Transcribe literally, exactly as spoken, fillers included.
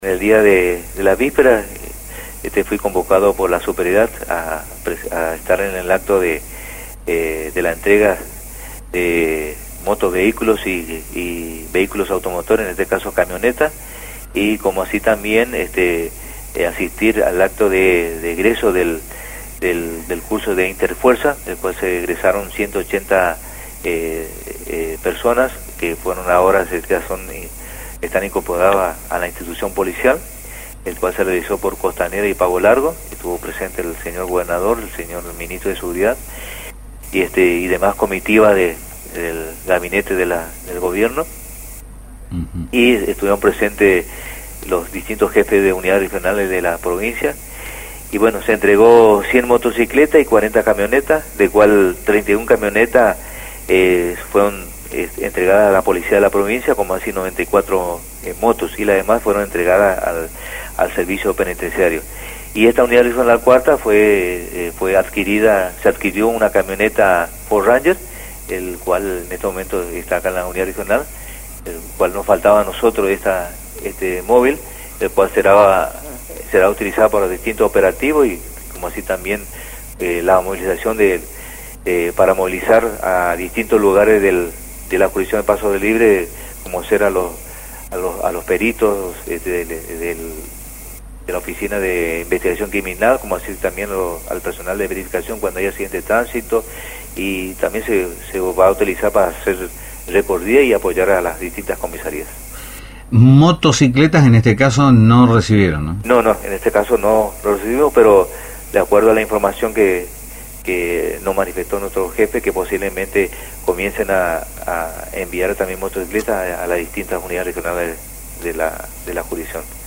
En el día de, de la víspera este, fui convocado por la superioridad a, a estar en el acto de, eh, de la entrega de motovehículos y, y vehículos automotores, en este caso camionetas, y como así también este, eh, asistir al acto de, de egreso del, del, del curso de Interfuerza, del cual se egresaron ciento ochenta eh, eh, personas que fueron ahora, ya son... están incorporadas a la institución policial, el cual se realizó por Costanera y Pago Largo. Estuvo presente el señor gobernador, el señor ministro de Seguridad y este y demás comitiva de, del gabinete de la, del gobierno. Uh-huh. Y estuvieron presentes los distintos jefes de unidades regionales de la provincia. Y bueno, se entregó cien motocicletas y cuarenta camionetas, de cual treinta y una camionetas eh, fueron entregada a la policía de la provincia, como así noventa y cuatro eh, motos, y las demás fueron entregadas al, al servicio penitenciario. Y esta unidad regional cuarta fue eh, fue adquirida, se adquirió una camioneta Ford Ranger, el cual en este momento está acá en la unidad regional, el cual nos faltaba a nosotros esta este móvil, el cual será será utilizado para distintos operativos y como así también eh, la movilización de eh, para movilizar a distintos lugares del de la jurisdicción de paso de libre, como ser a los a los, a los peritos este, de, de, de, de la oficina de investigación criminal, como así también lo, al personal de verificación cuando haya accidente de tránsito, y también se, se va a utilizar para hacer recordía y apoyar a las distintas comisarías. Motocicletas en este caso no recibieron, ¿no? No, no, en este caso no lo recibimos, pero de acuerdo a la información que que nos manifestó nuestro jefe, que posiblemente comiencen a, a enviar también motocicletas a, a las distintas unidades regionales de la, de la jurisdicción.